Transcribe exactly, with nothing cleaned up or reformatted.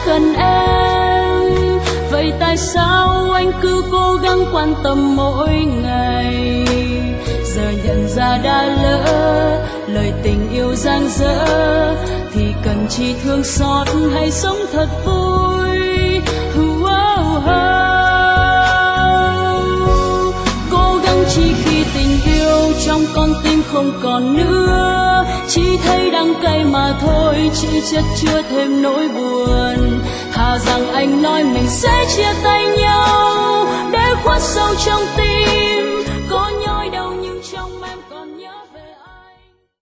cần em. Vậy tại sao anh cứ cố gắng quan tâm mỗi ngày? Giờ nhận ra đã lỡ, lời tình yêu dang dở thì cần chỉ thương xót hay sống thật vui. Wow, wow. Cố gắng chỉ khi tình yêu trong con tim không còn nữa, chỉ thấy đắng cay mà thôi, chỉ chất chứa thêm nỗi buồn. Thà rằng anh nói mình sẽ chia tay nhau để khuất sâu trong tim